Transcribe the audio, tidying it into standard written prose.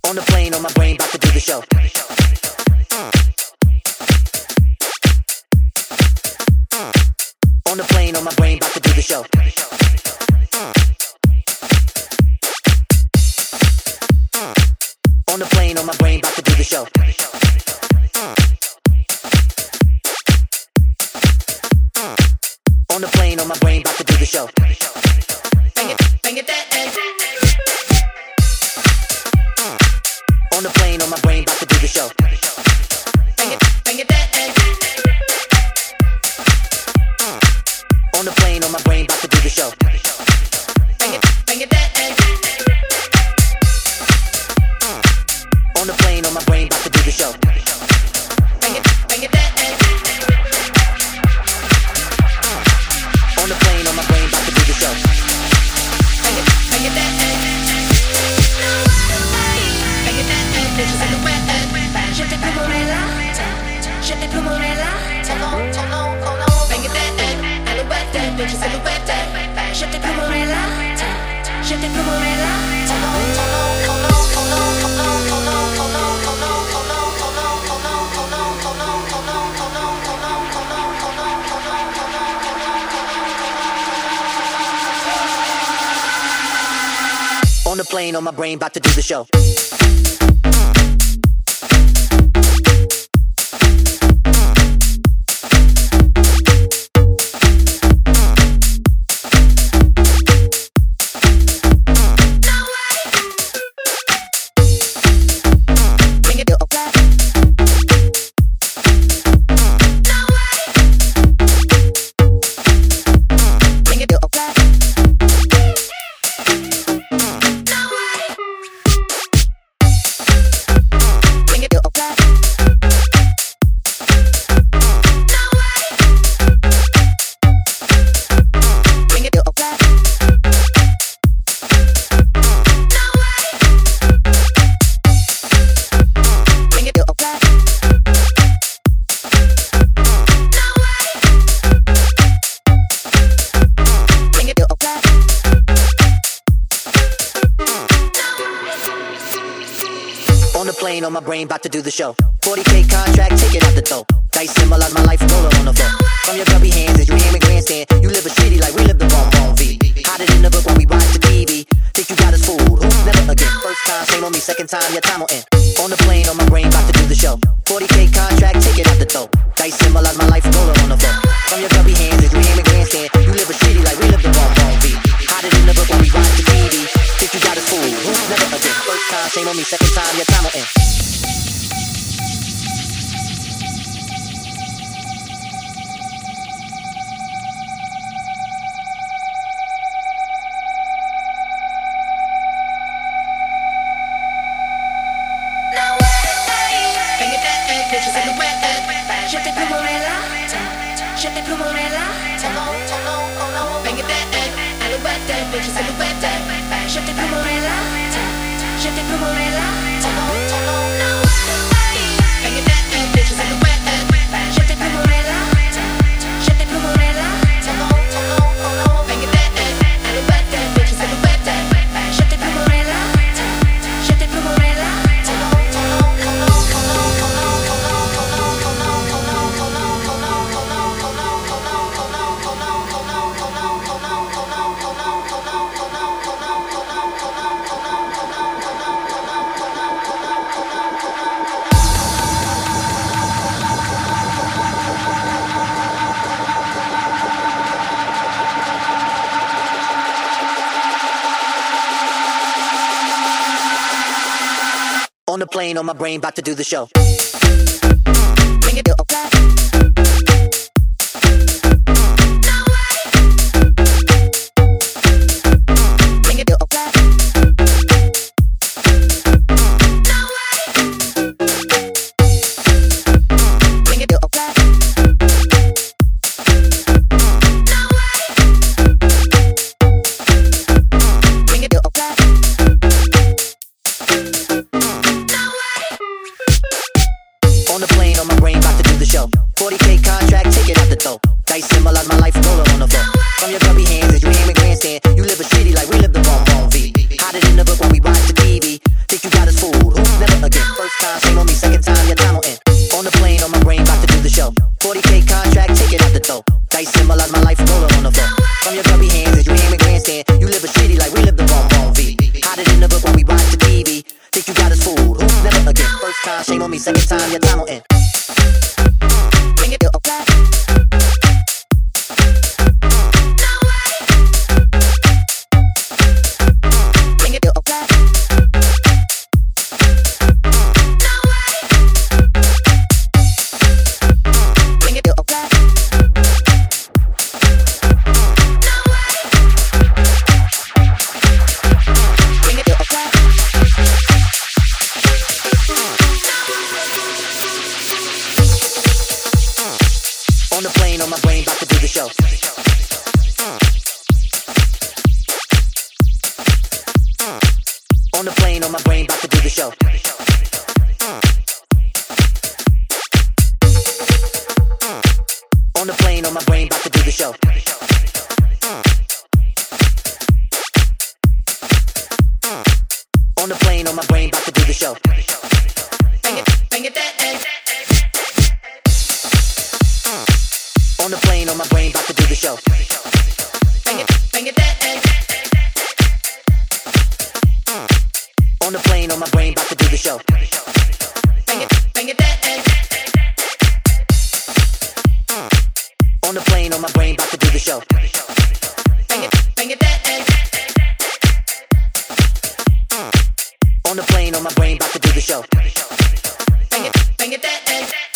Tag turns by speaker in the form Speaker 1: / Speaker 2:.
Speaker 1: On the plane, on my brain, about to do the show. On the plane, on my brain, about to do the show. On the plane, on my brain, about to do the show. On the plane, on my brain, about to do the show. Bang it that egg. On the plane, on my brain, about to do the show. Bang it that egg. On the plane, on my brain, about to do the show. Bang it that egg. On the plane, on my brain, about to do the show. Bang it that egg. On the plane, on my brain, about to do the show. Bang it that egg. Bang it that egg, bitches in the wet egg. Je t'ai plus mon là, je t'ai plus mon là. Bang it that egg, and the wet egg, bitches in the wet egg. Je t'ai plus mon là, je t'ai plus mon là. On the plane, on my brain, about to do the show. On my brain, about to do the show. 40K contract, take it out the door. Dice symbolize my life, roller on the floor. From your grubby hands as you hand me grandstand. You live a shitty like we live the Bon V. Hide it in the book while we watch the TV. Think you got us fooled, oops, never again. First time, shame on me, second time, your time will end. On the plane, on my brain, about to do the show. 40K contract, take it out the door. Dice symbolize my life, roller on the floor. From your grubby hands as you hand me grandstand. You live a shitty like we live the Bon V. Hide it in the book while we watch the TV. Think you got us fooled, oops, never again. First time, shame on me, second time, your time will end. On the plane, on my brain, about to do the show. On the plane, on my brain, about to do the show. 40K contract, take it out the door. Dice symbolize my life, roller on the floor. From your grubby hands as you hand me grandstand. You live a shitty like we live the Bon V. Hide it in the book while we watch the TV. Think you got us fooled, First time, shame on me. Second time, your time will end. On the plane, on my brain, about to do the show. 40K contract, take it out the door. Dice symbolize my life, roller on the floor. From your grubby hands as you hand me grandstand. You live a shitty like we live the Bon V. Hide it in the book while we watch the TV. Think you got us fooled, who's never again. First time, shame on me. Second time, your time will end. Bring it back. On the plane, on my brain, about to do the show. On the plane, on my brain, about to do the show. On the plane, on my brain, about to do the show. On the plane, on my brain, about to do the show. Bang it that egg. On the plane, on my brain, about to do the show. Bang it that egg. On the plane, on my brain, about to do the show. Bang it that egg. On the plane, on my brain, about to do the show. Bang it that egg. On the plane, on my brain, about to do the show. Bang it that egg.